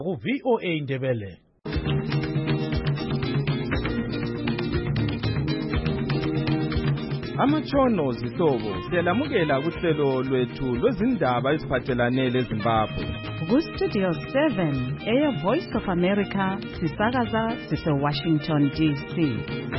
ku VOA Indebele. Amatshono zihlobo siyalamukela kuhlelo lwethu lwezindaba eziphathelane leZimbabwe. Ku Studio 7 Air Voice of America sisakaza sise Washington DC.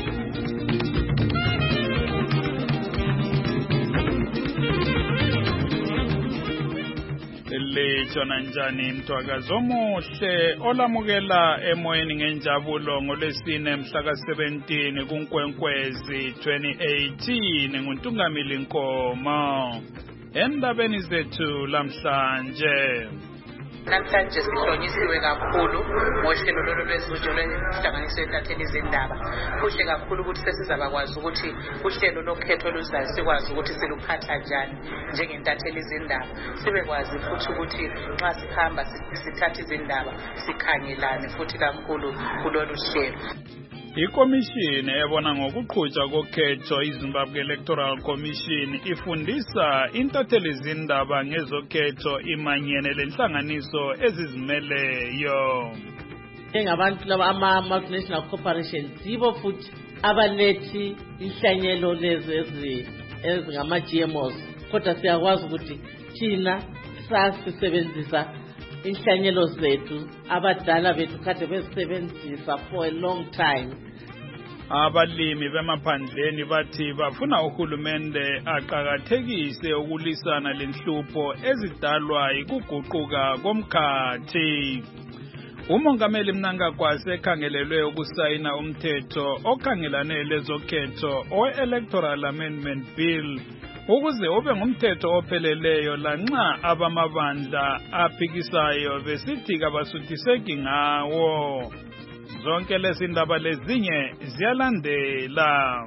Lejona njani mthwakazi omuhle olamukela emoyeni ngenjabulo ngolesine mhla ka-17 kuNkwenkwezi 2018 nguNtungamili Nkomo. Endabeni zethu lamhlanje namhlanje sihlonyisiwe kakhulu ngohlelo lolu lwezindaba lwenhlanganiso yentatheli zindaba. Kuhle kakhulu ukuthi sesizabakwazi ukuthi uhlelo lokhetho luzayo sikwazi ukuthi siluphatha njani njengentatheli zindaba, sibekwazi futhi ukuthi nxa sihamba sithatha izindaba sikhangelane futhi kakhulu kulolu hlelo. Ikomishini ebona ngokuqhutshwa kokhetho iZimbabwe Electoral Commission ifundisa intatheli zindaba ngezokhetho imanyene lenhlanganiso ezizimeleyo. Njengabantu laba ama-multinational corporations yibo futhi abalethi inhlanyelo lezi ezingama-GMOs, kodwa siyakwazi ukuthi thina sasisebenzisa inhlanyelo zethu abadala bethu kade bezisebenzisa for a long time. Abalimi bemaphandleni bathi bafuna uhulumende aqhakathekise ukulisana lenhlupho ezidalwa ikuguquka komkhathi. Umongameli Mnangagwa sekhangelelwe ukusayina umthetho okhangelane lezokhetho o-Electoral Amendment Bill ukuze ube ngumthetho opheleleyo lanxa abamabandla aphikisayo besithi kabasuthiseki ngawo. Zonke lezi ndaba lezinye ziyalandela.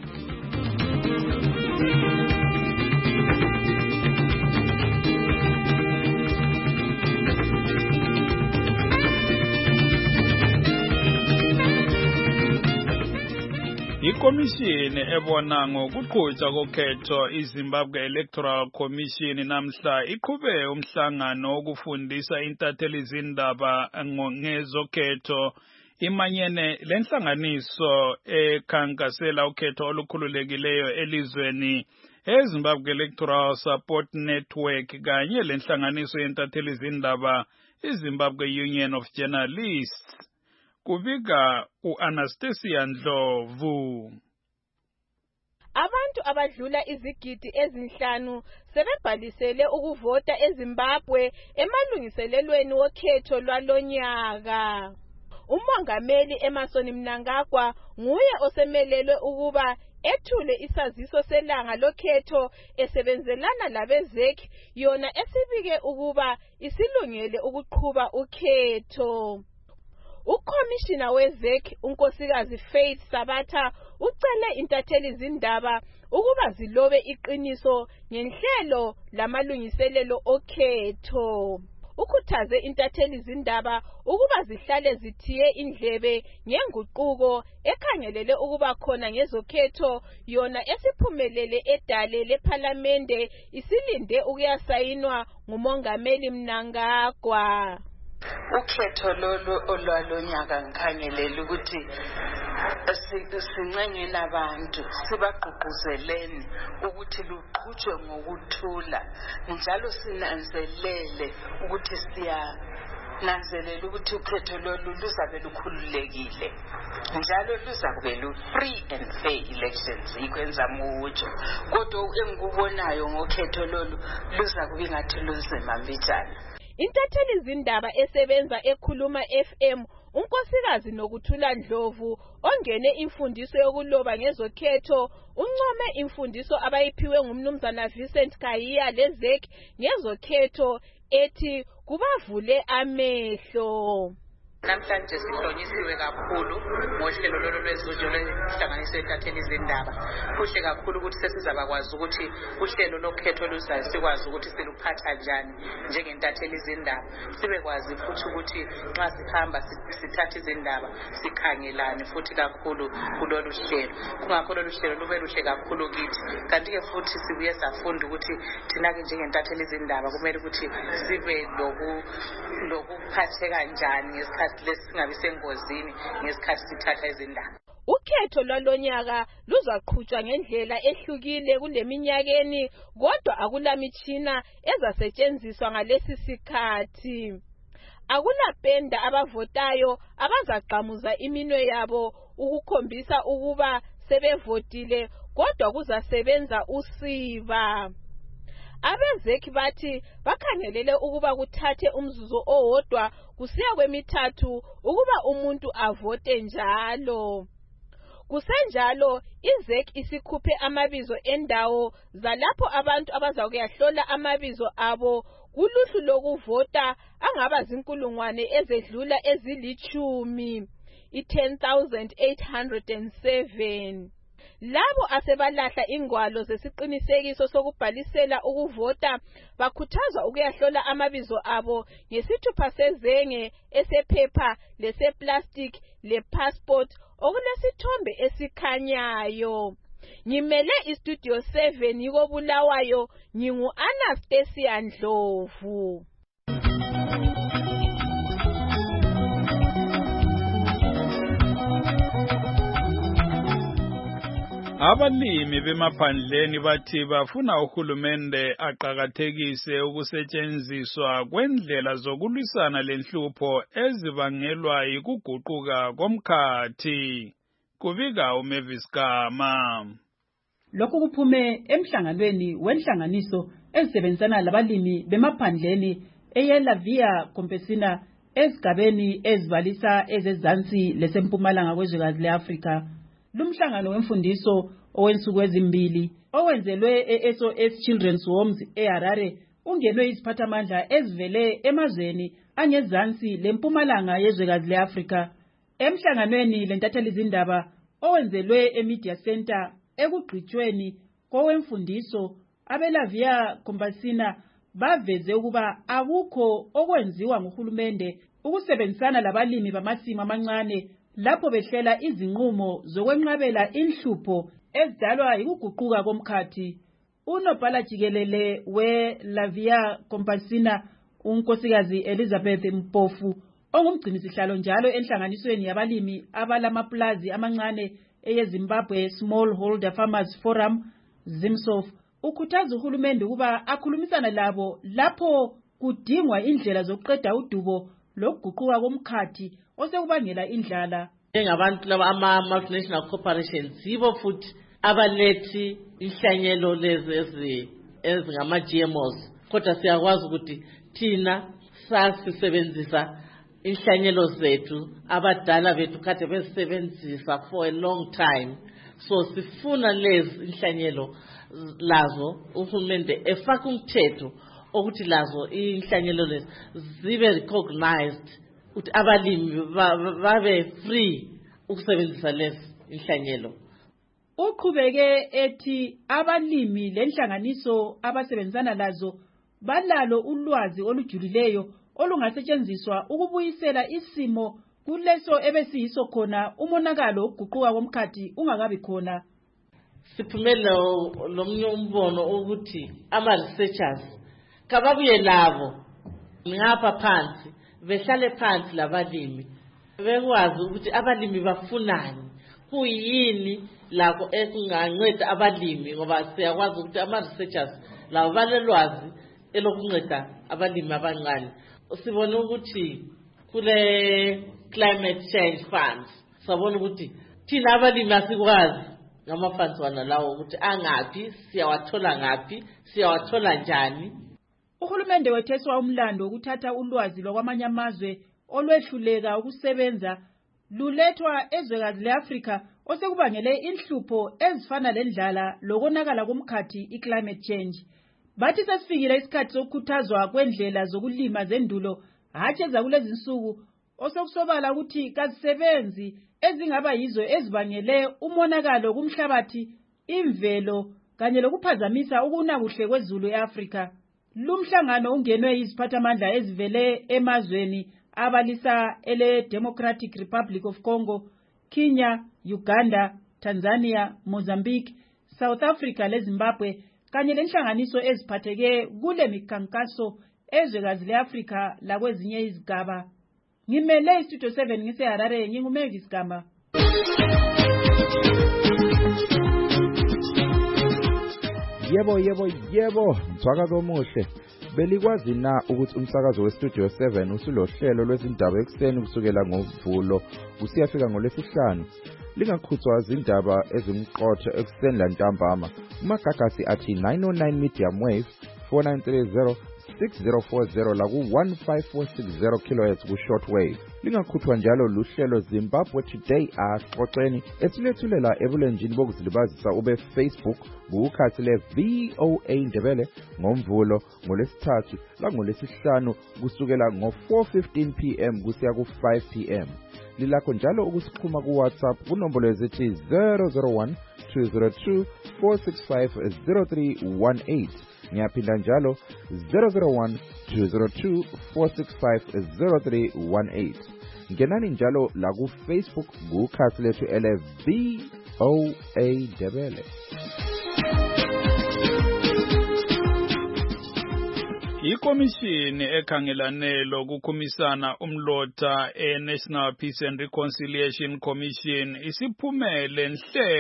Ikomishini ebona ngokuqhutshwa kokhetho iZimbabwe Electoral Commission namhla iqhube umhlangano wokufundisa intatheli zindaba ngezokhetho imanyene lenhlanganiso ekhankasela ukhetho olukhululekileyo elizweni eZimbabwe Electoral Support Network kanye lenhlanganiso yentatheli zindaba iZimbabwe Union of Journalists. Kubika uAnastasia Ndlovu. Abantu abadlula izigidi ezinhlanu sebebhalisele ukuvota eZimbabwe emalungiselelweni wokhetho lwalonyaka. Umongameli Emmerson Mnangagwa nguye osemelelwe ukuba ethule isaziso selanga lokhetho esebenzelana labeZEC yona esibike ukuba isilungele ukuqhuba ukhetho. Ukomishina weZEC unkosikazi Faith Sabatha ucele intatheli zindaba ukuba zilobe iqiniso ngenhlelo lamalungiselelo okhetho. Ukhuthaze intatheli zindaba ukuba zihlale zithiye indlebe ngenguquko ekhangelele ukuba khona ngezokhetho yona esiphumelele edale lePhalamende isilinde ukuyasayinwa ngumongameli Mnangagwa. Ukhetho lolu olwalonyaka ngikhangelela ukuthi sincengena abantu sibagqugquzeleni ukuthi luqhutshwe ngokuthula njalo sinanzelele ukuthi nanzelela ukuthi ukhetho lolu luzabe lukhululekile njalo luzabe lu-free and fair elections ikwenza mutsho kodwa engikubonayo ngokhetho lolu luzabe ingathi lunzima mbijana. Intatheli zindaba esebenza ekhuluma FM unkosikazi Nokuthula Ndlovu ongene imfundiso yokuloba ngezokhetho uncome imfundiso abayiphiwe ngumnumzana Vincent Kayiya leZEC ngezokhetho ethi kubavule amehlo. Namhlanje sihlonyisiwe kakhulu ngohlelo lolu lwezindlu lwehlanganiso entatheli zindaba. Kuhle kakhulu ukuthi sesizabakwazi ukuthi uhlelo lokhetho oluzayo sikwazi ukuthi siluphatha njani njengentatheli zindaba. Sibekwazi futhi ukuthi nxa sihamba sithatha izindaba sikhangelane futhi kakhulu kulolu hlelo. Kungakho lolu hlelo lube luhle kakhulu kithi. Kanti ke futhi sibuye safunda ukuthi thina ke njengentatheli zindaba kumele ukuthi sibe lokuphatheka njani ngesikhathi lesingabi sengozini ngesikhathi sithatha izindaba. Ukhetho lwalonyaka luzaqhutshwa ngendlela ehlukile kuleminyakeni, kodwa akulamitshina ezasetshenziswa ngalesi sikhathi. Akulapenda abavotayo abazaqamuza iminwe yabo ukukhombisa ukuba sebevotile, kodwa kuzasebenza usiba. Abezeki bathi bakhangelele ukuba kuthathe umzuzu owodwa kusiya kwemithathu ukuba umuntu avote njalo. Kusenjalo izeki isikhuphe amabizo endawo zalapho abantu abazakuyahlola amabizo abo kuluhlu lokuvota angaba zinkulungwane ezedlula ezili10, 10,807. Labo asebalahla ingwalo zesiqinisekiso sokubhalisela ukuvota bakhuthazwa ukuyahlola amabizo abo ngesithupha sezenge, esephepha, leseplastic, lepassport okulesithombe esikhanyayo. Ngimele istudio 7 yiko Bulawayo, ngingu Anastasia Ndlovu. Abalimi bemaphandleni bathi bafuna uhulumende aqhakathekise ukusetshenziswa kwendlela zokulwisana lenhlupho ezibangelwa yikuguquka komkhathi. Kubika uMavis Gama. Lokhu kuphume emhlanganweni wenhlanganiso ezisebenzisana labalimi bemaphandleni eyeLavia Campesina ezigabeni ezibalisa ezezansi lesempumalanga kwezwekazi leAfrika. Lumhlangano wemfundiso owensuku ezimbili owenzelwe eSOS Children's Homes eHarare ungenwe iziphathamandla ezivele emazweni angezansi lempumalanga yezwekazi leAfrika. Emhlanganweni lentatheli zindaba owenzelwe eMedia Center ekugqitshweni kowemfundiso, abeLavia Campesina baveze ukuba akukho okwenziwa nguhulumende ukusebenzisana labalimi bamasimu amancane lapho behlela izinqumo zokwenqabela inhlupho ezidalwa yikuguquka komkhathi. Unobhala jikelele weLavia Campesina, unkosikazi Elizabeth Mpofu, ongumgcinisihlalo njalo enhlanganisweni yabalimi abalamaplazi amancane eyeZimbabwe Smallholder Farmers Forum, ZIMSOF, ukhuthaza uhulumende ukuba akhulumisana labo lapho kudingwa indlela zokuqeda udubo lokuguquka komkhathi osekubangela indlala. Njengabantu laba ama-multinational corporations yibo futhi abalethi inhlanyelo lezi ezingama-GMOs, kodwa siyakwazi ukuthi thina sasisebenzisa inhlanyelo zethu, abadala bethu kade bezisebenzisa for a long time. So sifuna lezi inhlanyelo lazo uhulumende efaka umthetho ukuthi lazo inhlanyelo lezi zibe recognized, ukuthi abalimi babe free ukusebenzisa lezi inhlanyelo. Uqhubeke ethi abalimi lenhlanganiso abasebenzana lazo balalo ulwazi olujulileyo olungasetshenziswa ukubuyisela isimo kuleso ebesiyiso khona umonakalo wokuguquka komkhathi ungakabi khona. Siphumela lomnye umbono ukuthi ama-researchers kababuye labo ngapha phansi behlale phansi labalimi bekwazi ukuthi abalimi bafunani, kuyini lakho esinganceda abalimi, ngoba siyakwazi ukuthi ama-researchers labo balelwazi elokunceda abalimi abancane. Sibone ukuthi kule climate change funds sabona ukuthi thina abalimi asikwazi ngama-funds wana lawo ukuthi angaphi, siyawathola ngaphi, siyawathola njani. Uhulumende wetheswa umlando ukuthatha ulwazi lwakwamanye amazwe olwehluleka ukusebenza lulethwa ezwekazi leAfrika osekubangele inhlupho ezifana lendlala lokonakala komkhathi i-climate change. Bathi sesifikile isikhathi sokukhuthazwa kwendlela zokulima zendulo hatshi ezakulezi insuku osokusobala ukuthi kazisebenzi ezingaba yizo ezibangele umonakalo kumhlabathi, imvelo kanye lokuphazamisa ukunakuhle kwezulu eAfrika. Lumhlangano ungenwe iziphathamandla ezivele emazweni abalisa ele Democratic Republic of Congo, Kenya, Uganda, Tanzania, Mozambique, South Africa leZimbabwe kanye lenhlanganiso eziphatheke kule mikhankaso ezwekazi leAfrika lakwezinye izigaba. Ngimele istudio 7 ngiseHarare, nginguMavis Gama. Yebo, mthwakazo omuhle. Belikwazi na ukuthi umsakazo westudio 7 usulohlelo lwezindaba ekseni kusukela ngoVulo usiyafika ngoLwesihlanu. Lingakhuthwa izindaba ezimqotho ekseni lantambama. Umagagasi athi 909 medium wave 4930 6040 la ku 15460 kHz ku shortwave. Lingakhuthwa njalo luhlelo Zimbabwe Today axoxeni esilethulela ebulenjini bokuzilibazisa ube Facebook ngukhathi le VOA Ndebele ngoMvulo, ngoLwesithathu la ngoLwesihlanu kusukela ngo 4:15 PM kusiya ku 5 PM. Lilakho njalo ukusixhuma ku WhatsApp kunombolo ezithi 001 202 465 0318. Ngiyaphinda njalo 001 202 465 0318. Ngenani njalo la ku Facebook ngukhathi lethu ele VOA Ndebele. Ikomishini ekhangelane lokukhumisana umlotha eNational Peace and Reconciliation Commission isiphumele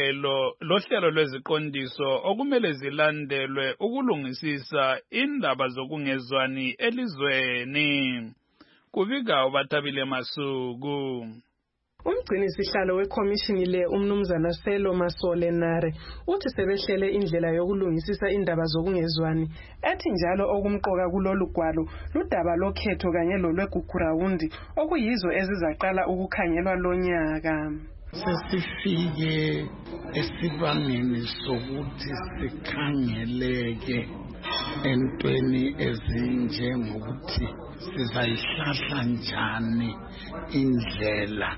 lohlelo lweziqondiso okumele zilandelwe ukulungisisa indaba zokungezwani elizweni. Kubika uBathabile Masuku. Umgcinisihlalo wekhomishini le umnumzana Selo Masolenare uthi sebehlele indlela yokulungisisa indaba zokungezwani, ethi njalo okumqoka kulolu gwalo ludaba lokhetho kanye lolwegugurawundi okuyizo ezizaqala ukukhangelwa lonyaka. Sesifike esibangeni sokuthi sikhangeleke entweni ezinje ngokuthi sizayihlahla njani indlela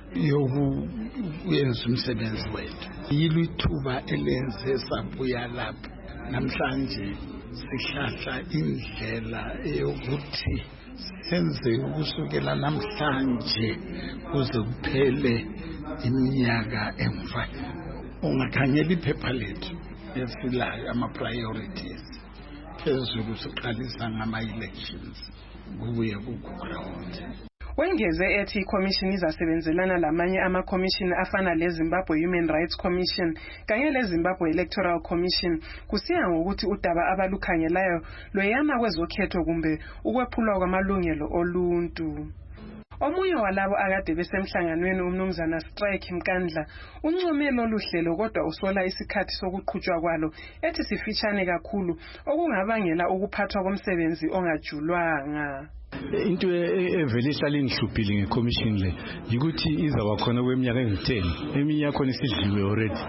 yokuyenza umsebenzi wethu. Yilo ithuba elenze sabuya lapha namhlanje sihlahla indlela yokuthi senze ukusukela namhlanje kuze kuphele iminyaka emva. Ungakhangela iphepha lethu esilayo ama-priorities phezulu siqalisa ngama-elections kubuye kuground. Wengeze ethi ikhomishini izasebenzelana lamanye amakhomishini afana leZimbabwe Human Rights Commission kanye leZimbabwe Electoral Commission kusiya ngokuthi udaba abalukhangelayo lweyama kwezokhetho kumbe ukwephulwa kwamalungelo oluntu. Omunye walabo akade besemhlanganweni umnumzana Strike Mkandla uncome lolu hlelo kodwa usola isikhathi sokuqhutshwa kwalo ethi sifitshane kakhulu okungabangela ukuphathwa komsebenzi ongajulwanga. Into evele ihlala ingihluphile ngekhomishini le ukuthi izaba khona kweminyaka engu-10 eminye yakhona isidliwe already.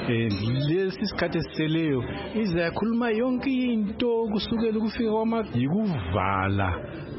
Lesi sikhathi esiseleyo izakhuluma yonke into kusukela ukufika yikuvala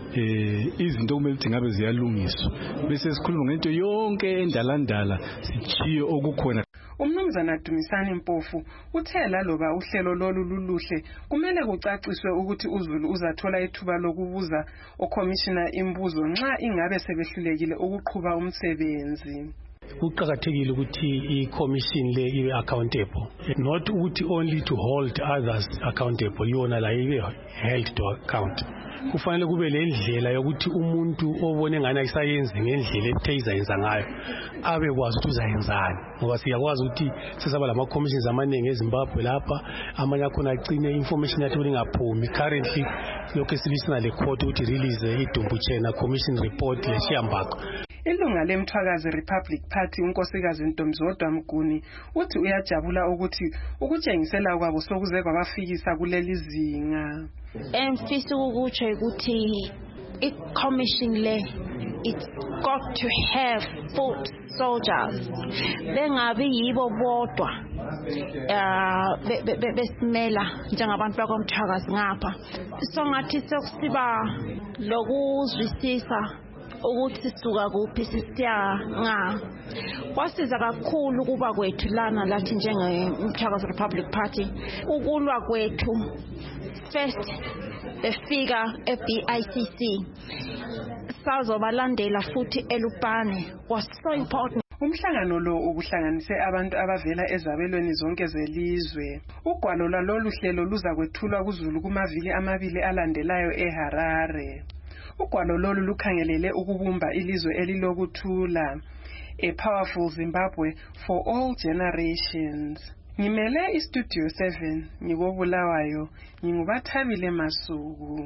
izinto kumele ukuthi ngabe ziyalungiswa bese sikhuluma ngento yonke endalandala sichiye okukhona. Umnumzana Dumisani Mpofu uthe laloba uhlelo lolu luluhle kumele kucaciswe ukuthi uZulu uzathola ithuba lokubuza okhomishina imbuzo nxa ingabe sebehlulekile ukuqhuba umsebenzi. Kuqakathekile ukuthi i-commission le ibe accountable, not ukuthi only to hold others accountable, yona la ibe held to account. Kufanele kube lendlela yokuthi umuntu obone ngani ayisayenzi ngendlela ethe izayenza ngayo abe kwazi ukuthi uzayenzani, ngoba siyakwazi ukuthi sesaba lama commissions amaningi eZimbabwe lapha amanye akhona agcine information yathi ingaphumi. Currently lokho esibisana le court ukuthi release iDumbuchena commission report leShiyambako. Ilunga lemthwakazi Republic Party unkosikazi Ntombizodwa Mguni uthi uyajabula ukuthi ukutshengisela kwabo sokuze kwabafikisa kuleli zinga. Mfisa ukutsho ukuthi i-commission le it's got to have foot soldiers. Bengabi yibo bodwa besimela njengabantu bakomthwakazi ngapha. So ngathi sokusiba lokuzwisisa ukuthi sisuka kuphi sisiya nga. Kwasiza kakhulu kuba kwethu lana lathi njengeMthakazo Republic Party ukulwa kwethu first befika eBICC sazobalandela futhi eLupane was so important. Umhlangano lo ubuhlanganise abantu abavela ezabelweni zonke zelizwe. Ugwalo lwalolu hlelo luzakwethulwa kuZulu kumaviki amabili alandelayo eHarare. Ugwalo lolu lukhangelele ukubumba ilizwe elilokuthula. A powerful Zimbabwe for all generations. Ngimele iStudio 7 ngikobulawayo ngingubathabile Masuku.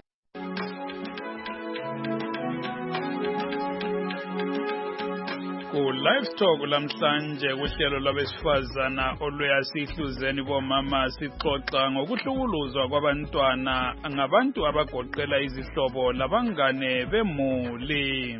Livestock lamhlanje kuhlelo labesifazana oluyasihluzeni bomama sixoxa ngokuhlukuluzwa kwabantwana ngabantu abagoqela izihlobo labangane bemuli.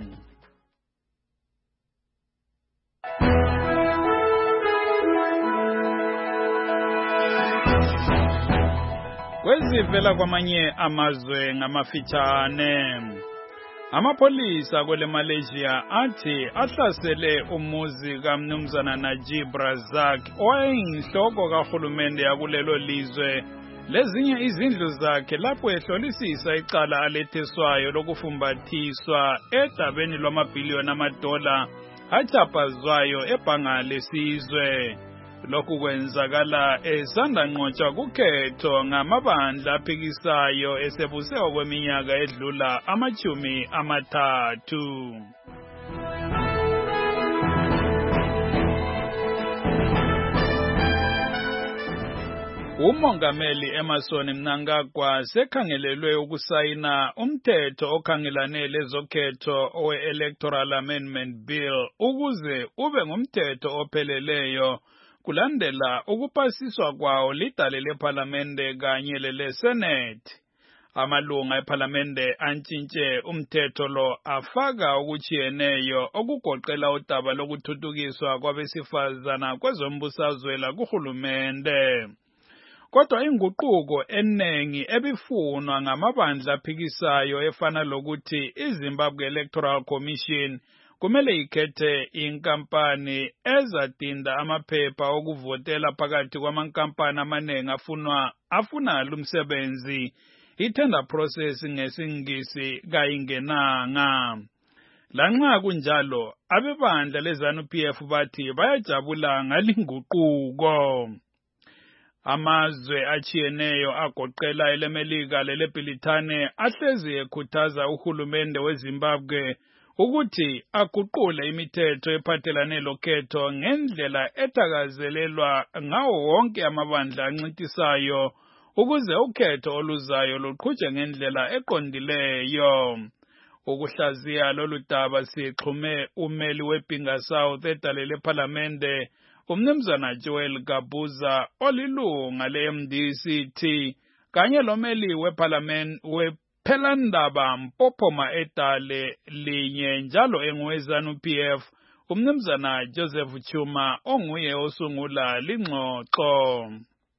Kwezivela kwamanye amazwe ngamafitshane. Amapolisa kwele Malaysia athi ahlasele umuzi kaMnumzana Najib Razak owayeyinhloko kahulumende yakulelo lizwe lezinye izindlu zakhe lapho ehlolisisa icala aletheswayo lokufumbathiswa edabeni lwamabhiliyoni amadola achapazwayo ebhanga lesizwe. Lokhu kwenzakala esanda nqotshwa kukhetho ngamabandla aphikisayo esebuse okweminyaka edlula 30. Umongameli Emmerson Mnangagwa sekhangelelwe ukusayina umthetho okhangelane lezokhetho owe-Electoral Amendment Bill ukuze ube ngumthetho opheleleyo kulandela ukupasiswa kwawo lidale leParlamente kanye leSenate. Amalunga eParlamente antshintshe umthetho lo afaka okuchiyeneyo okugoqela udaba lokuthuthukiswa kwabesifazana kwezombusazwe kuhulumende. Kodwa inguquko enengi ebifunwa ngamabandla aphikisayo efana lokuthi iZimbabwe Electoral Commission kumele ikhethe inkampani ezadinda amaphepha okuvotela phakathi kwamankampani amaningi afuna lumsebenzi. I-tender process ngesingisi kayingenanga. Lanxa kunjalo abebandla leZANU-PF bathi bayajabula ngalinguquko. Amazwe achiyeneyo agoqela eleMelika leleBritane ahlezi ekhuthaza uhulumende weZimbabwe ukuthi aguqule imithetho ephathelane lokhetho ngendlela ethakazelelwa ngawo wonke amabandla ancintisayo ukuze ukhetho oluzayo luqhutshwe ngendlela eqondileyo. Ukuhlaziya lolu daba sixhume umeli weBinga South edale leParlamente uMnumzana Joel Gabuza olilunga leMDCT kanye lomeli weParlamente Phelandaba Mpophoma edale linye njalo engweZANU-PF uMnumzana Joseph Chuma onguye osungula lingxoxo.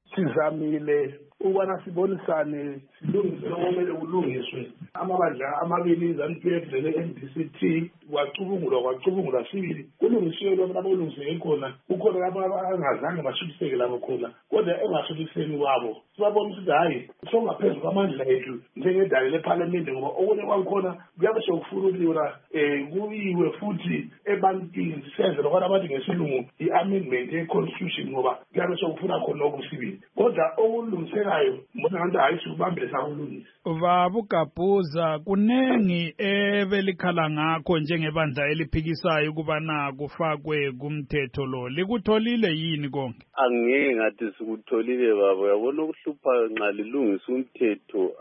Sizamile ukubana sibonisane silungise okumele kulungiswe amabandla amabili iZANU-PF le-MDCT kwacubungula sibili kulungisiwe lokho abolungise khona kukhona abangazange bashuliseke labo khona kodwa engashuliseni kwabo sibabonisa ukuthi hayi songaphezulu kwamandla ethu njengedale leParlamente ngoba okunye kwakhona kuyabe sekufuna ukuliwa kuyiwe futhi ebantwini senze lokho abathi ngesilungu i-amendment ye-constitution ngoba kuyabe sekufuna khona okusibili kodwa okulungisekayo mbona ngathi hayi sikubambele sakulungisa. Babu Gabuza kunengi ebelikhala ngakho njengebandla eliphikisayo ukubana kufakwe kumthetho lo likutholile yini konke? Angeke ngathi sikutholile baba yabona ukuhlupha nxa lilungisa umthetho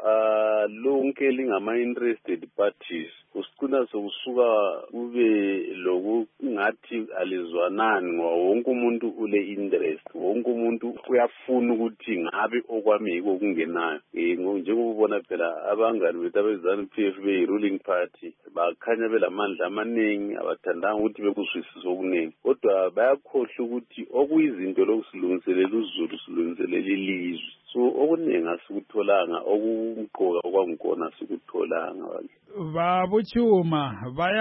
lonke lingama-interested parties usicina sokusuka kube lokungathi alizwanani ngoba wonke umuntu ule interest wonke umuntu uyafuna ukuthi ngabe okwami yiko kungenayo njengobona phela abangani bethu abeZANU-PF beyi-ruling party bakhanya belamandla amaningi abathandanga ukuthi bekuzwisise okuningi kodwa bayakhohlwa ukuthi okuyizinto lokusilungiselela uZulu silungiselela ilizwe so okuningi asikutholanga, okumqoka okwangikona sikutholanga. Babuchuma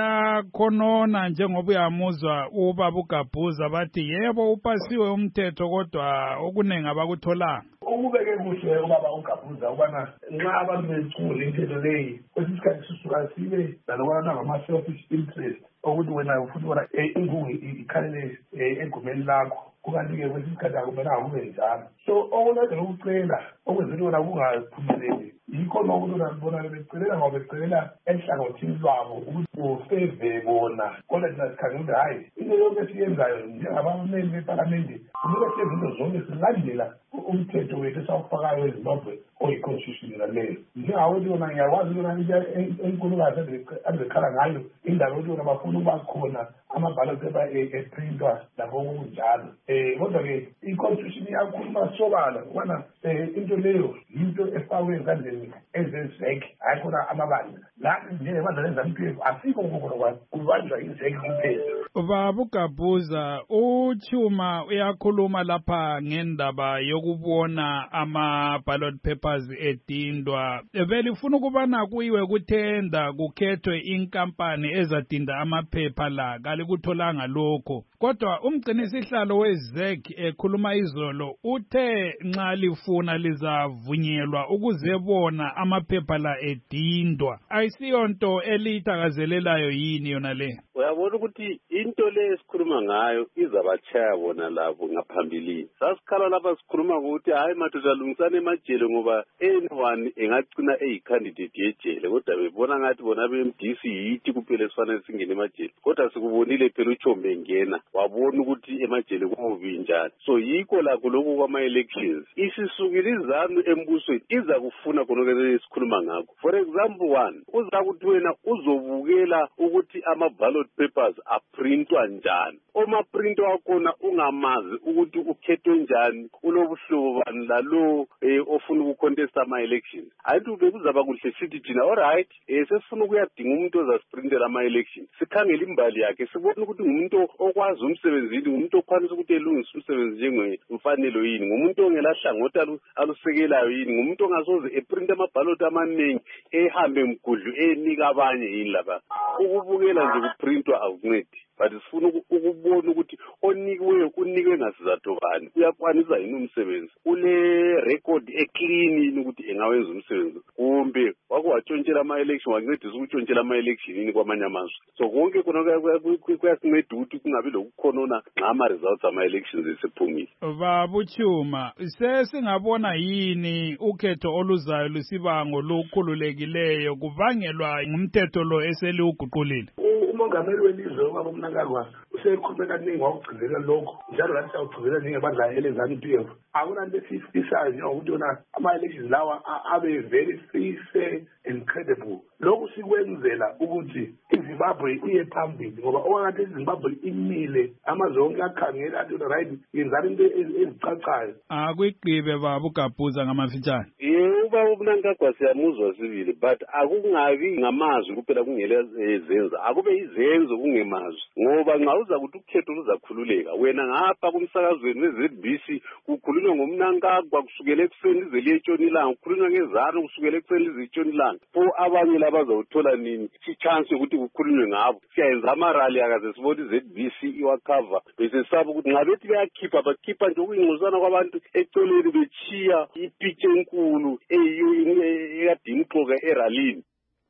bayakhonona njengoba uyamuzwa ubaba uGabhuza bathi yebo upasiwe umthetho kodwa okuningi abakutholanga. Ukubeke kuhle ubaba uGabhuza ubana nxa abantu becula imithetho leyi kwesinye isikhathi sisuka sibe nalokwana ngama-selfish interest ukuthi wena ufuna ubona ingungu ikhalele egumeni lakho, kukanti-ke kwesinye isikhathi akumelanga kube njalo. So okunade ukucela okwenzela wona kungaphumeleli yikho nokuthi bona becelela ngoba becelela ehlangothini lwabo ukuthi ufeve bona, kodwa thina sikhangela ukuthi hhayi into yonke esiyenzayo njengabameli bepalamende kumele siyenze into zonke silandela umthetho wethu esawufakayo eZimbabwe oyiconstitution leyo. Njengawothi yona ngiyakwazi yona into enkulukazi abekhala ngayo indaba yokuthi yona bafuna ukuba khona ama-ballot paper eprintwa lapho kunjalo. Kodwa-ke i-constitution iyakhuluma sobala ukubana into leyo yinto efakwe ezandleni ezezek, hayi khona amabandla. La njengebandla leZANU-PF asikho ngokhona kubanjwa izek kuphela. Baba uGabhuza, uChuma uyakhuluma lapha ngendaba yokubona ama-ballot papers edindwa. Belifuna ukubana kuyiwe kuthenda kukhethwe inkampani ezadinda amaphepha la, kalikutholanga lokho. Kodwa umgcinisihlalo weZEC ekhuluma izolo uthe nxa lifuna lizavunyelwa ukuzebona amaphepha la edindwa. Ayisiyonto eliyithakazelelayo yini yona le? Uyabona ukuthi into le esikhuluma ngayo izabachaya bona labo ngaphambilini. Sasikhala lapha sikhuluma ukuthi hayi mathuzalungisana emajele ngoba anyone engagcina eyicandidate yejele, kodwa bebona ngathi bona beMDC yithi kuphela sifanele singene emajele. Kodwa sikubonile phela uChombe engena wabona ukuthi emajele kubi njani. So yikho lakho lokho kwama-elections isisukile iZANU embusweni iza kufuna khona esikhuluma ngakho. For example one, uza kuthi wena uzobukela ukuthi ama-ballot papers aprintwa njani. Oma-print wakhona ungamazi ukuthi ukhethwe njani, ulobuhlobo bani lalo ofuna ukucontesta ama-elections. Hayithi bekuzaba kuhle sithi thina alright sesifuna ukuyadinga umuntu ozasiprintela ama-elections. Sikhangele imbali yakhe sibone ukuthi ngumuntu okwazi umsebenzini, ngumuntu okwanisa ukuthi elungise umsebenzi njengemfanelo yini, ngumuntu ongelahlangothi alusekelayo yini, ngumuntu ongasoze eprint ama-ballot amaningi ehambe mgudlu enika abanye yini lapha. Ukubukela nje kuprintwa akuncedi, but sifuna ukubona ukuthi onikiweyo unikwe ngasizathu bani, uyakwanisa yini umsebenzi, ule record eclean yini ukuthi engawenza umsebenzi, kumbe wake watshontshela ama-election wancedisa ukutshontshela ama-election yini kwamanye amazwe. So konke khona kuyasinceda ukuthi kungabi lokukhonona nxa ama-results ama-elections esephumile. Babuchuma, sesingabona yini ukhetho oluzayo lusibango lokukhululekileyo kubangelwa ngumthetho lo eseliwuguqulile? Umongameli welizwe ubaba uMnangagwa usekhulume kaningi wakugcizelela lokho, njalo lathi siyawugcizelela njengebandla eleZANU-PF. Akunanto esiyifisayo njengokuthi yona ama-elections lawa abe very free, fair and credible. Lokhu sikwenzela ukuthi iZimbabwe iye phambili ngoba okwakade iZimbabwe imile amazwe onke akhangela athi right yenzani into ezicacayo. Akuyigqibe baba uGabhuza ngamafitshane. Ubaba uMnangagwa siyamuzwa sibili, but akungabi ngamazwi kuphela kungela zenza, akube izenzo kungemazwi, ngoba nxa uza kuthi ukhetho luzakhululeka wena ngapha kumsakazweni weZBC kukhulunywa ngoMnangagwa kusukela ekuseni lize liye etshonilanga, kukhulunywa ngeZANU kusukela ekuseni lize etshonilanga. Pho abanye laba bazawuthola nini ichance ukuthi kukhulunywe ngabo? Siyayenza amarali akaze sibona iZBC iwakhava bese saba ukuthi nxa bethi bakhipha nje ukuyingquzana kwabantu eceleni bechiya ipicture enkulu eyiyo ekade imxoka eralini.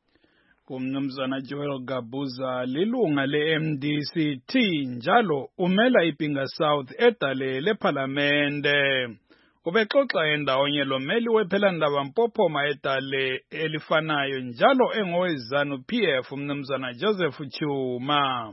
Kumnumzana Joel Gabuza lilunga le-MDC-T njalo umela iPinga South edale lephalamende. Ubexoxa endawonye lomeli wephelandaba Mpophoma edale elifanayo njalo engoweZANU-PF umnumzana Joseph Chuma.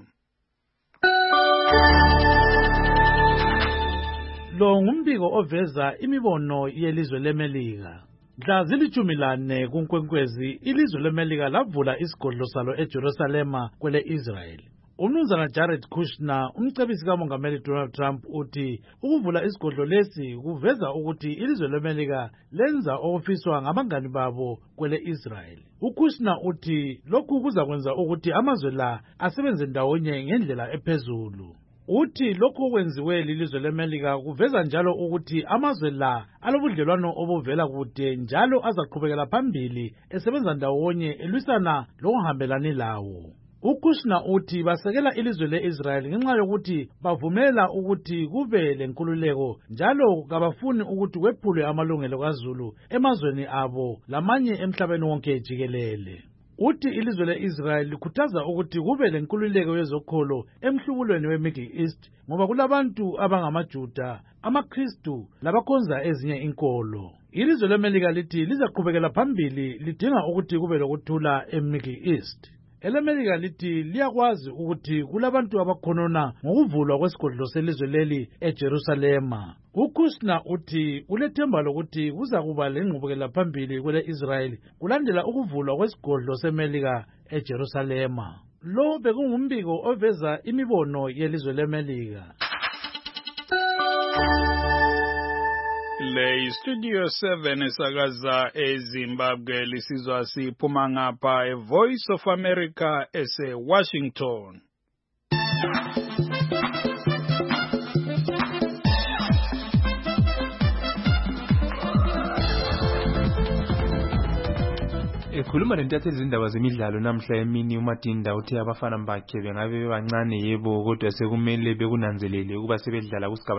Lo ngumbiko oveza imibono yelizwe leMelika. Mhla zili-14 kuNkwenkwezi ilizwe leMelika lavula isigodlo salo eJerusalema kwele Israel. Umnumzana Jared Kushner, umcebisi kaMongameli Donald Trump, uthi ukuvula isigodlo lesi kuveza ukuthi ilizwe leMelika lenza okufiswa ngabangani babo kwele Israel. uKushner uthi lokhu kuzakwenza ukuthi amazwe la asebenze ndawonye ngendlela ephezulu. Uthi lokho kwenziwe lilizwe leMelika kuveza njalo ukuthi amazwe la alobudlelwano obuvela kude njalo azaqhubekela phambili esebenza ndawonye elwisana lokuhambelani lawo. uKushner uthi basekela ilizwe leIsrael ngenxa yokuthi bavumela ukuthi kube lenkululeko njalo kabafuni ukuthi kwephulwe amalungelo kaZulu emazweni abo lamanye emhlabeni wonke jikelele. Uthi ilizwe leIsrael likhuthaza ukuthi kube lenkululeko yezokholo emhlubulweni weMiddle East ngoba kulabantu abangamaJuda, amaKristu labakhonza ezinye inkolo. Ilizwe leMelika lithi lizaqhubekela phambili lidinga ukuthi kube lokuthula eMiddle East. EleMelika lithi liyakwazi ukuthi kulabantu abakhonona ngokuvulwa kwesigodlo selizwe leli eJerusalema. uKushner uthi ulethemba lokuthi kuzakuba lengqubekela phambili kwele-Israel kulandela ukuvulwa kwesigodlo seMelika eJerusalema. Lo bekungumbiko oveza imibono yelizwe leMelika. Le Studio 7 esakaza eZimbabwe lisizwa siphuma ngapha Voice of America ese-Washington. Ekhuluma lentatheli izindaba zemidlalo namhla emini uMatinda uthe abafana bakhe bengabe bebancane yebo kodwa sekumele bekunanzelele ukuba sebedlala kusigaba.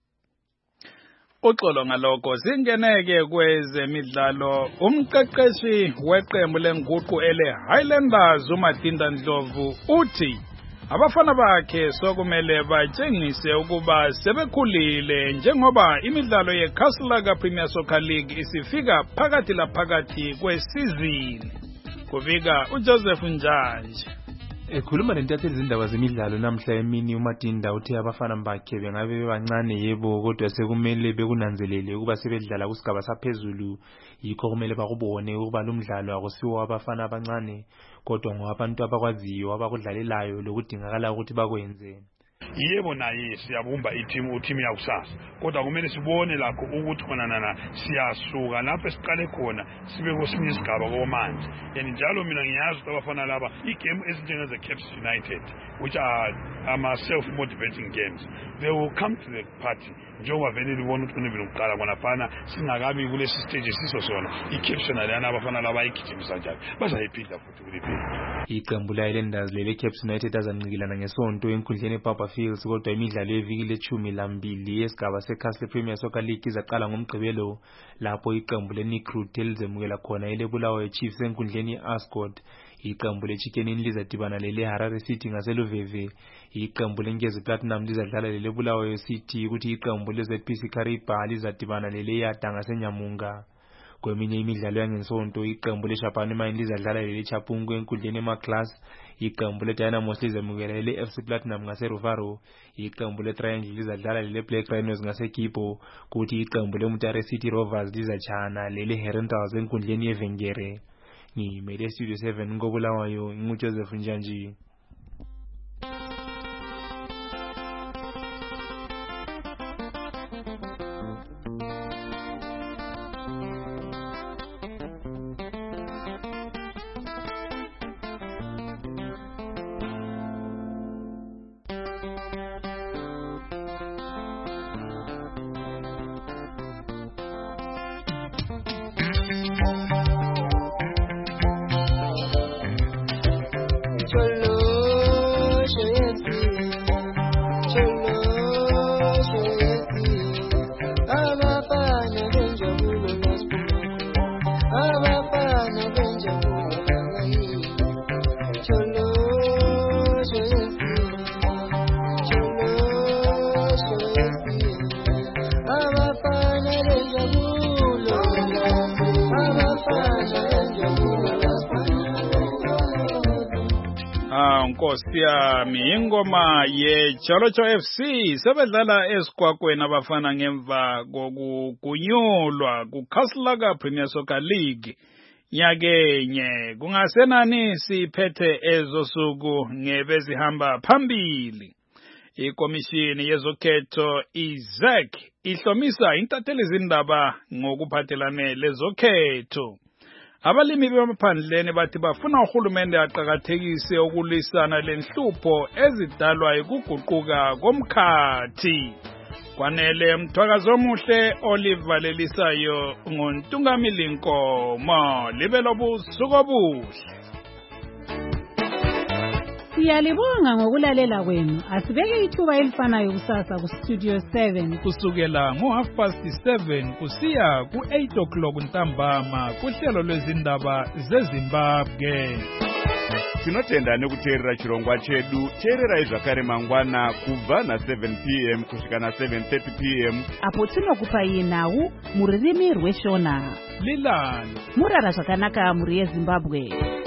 Uxolo ngalokho singeneke kwezemidlalo umqeqeshi weqembu lenguqu ele Highlanders uMatinda Ndlovu uthi abafana bakhe sokumele batshengise ukuba sebekhulile njengoba imidlalo yeCastle Premier Soccer League isifika phakathi kwesizini. Kuvika uJoseph Njanje. Ekhuluma lentatheli izindaba zemidlalo namhla emini uMatinda uthe abafana bakhe bengabe bebancane yebo kodwa sekumele bekunanzelele ukuba sebedlala kusigaba saphezulu yikho kumele bakubone ukuba lo mdlalo akusiwo abafana abancane kodwa ngowabantu abakwaziyo abakudlalelayo lokudingakala ukuthi bakwenze. Yebo naye siyabumba team yakusasa kodwa kumele sibone lakho ukuthi khona siyasuka lapho esiqale khona sibe kwesinye isigaba komanje njalo mina ngiyazi ukuthi abafana laba igame ezinjengeze Caps United which are self-motivating games, they will come to the party njengoba vele libona ukuthi kunebile ukuqala konafana singakabi kulesi stage siso sona i-captional yana abafana laba igijimisa njalo bazayiphinda futhi kuliphinda. Iqembu le-Highlanders lele Caps United azancikilana ngesonto enkundleni eBarber Fields kodwa imidlalo yeviki le-12 yesigaba seCastle Premier Soccer League izaqala ngomgqibelo lapho iqembu le-Recruit elizemukela khona elebulawayo Chiefs enkundleni ye-Ascot. Iqembu le-Chicken Inn lizadibana lele-Harare City ngaseluveve. Iqembu leNkezi Platinum lizadlala lele-Bulawayo City ukuthi iqembu le-ZPC Kariba lizadibana lele-Yata ngaseNyamunga. Kweminye imidlalo yangesonto iqembu le-Chapani Mine lizadlala lele-Chapungu enkundleni ema-Class. Iqembu le-Dynamos lizamukela lele-FC Platinum ngaseruvaro. Iqembu le-Triangle lizadlala lele-Black Rhinos ngaseKipo kuthi iqembu le-Mutare City Rovers lizachana lele-Herentals enkundleni yeVengere. Ngimele Studio 7 ngobulawayo nguJoseph Njanje. Nkosiyami ingoma yeCholocho FC sebedlala esikwakweni abafana ngemva kokugunyulwa kuCastle Premier Soccer League nyakenye kungasenani siphethe ezosuku ngebezihamba phambili. Ikomishini yezokhetho iZEC ihlomisa intatheli izindaba ngokuphathelane lezokhetho. abalimi bemaphandleni bathi bafuna uhulumende aqakathekise ukulwisana lenhlupho ezidalwa ukuguquka komkhathi. Kwanele mthwakazo omuhle olivalelisayo ngoNtungamili Nkomo libe lobusuku obuhle. Siyalibonga ngokulalela kwenu. Asibeke ithuba elifanayo kusasa ku Studio 7 kusukela ngo7:30 kusiya ku8 ntambama kuhlelo lwezindaba zeZimbabwe. Tinotenda nekuteerera chirongwa chedu. Teerera zvakare mangwana kubva na7 p.m. kusvika na7:30 p.m. apo tinokupa nhau muririmi rweshona. Lilani murara zvakanaka muri yeZimbabwe.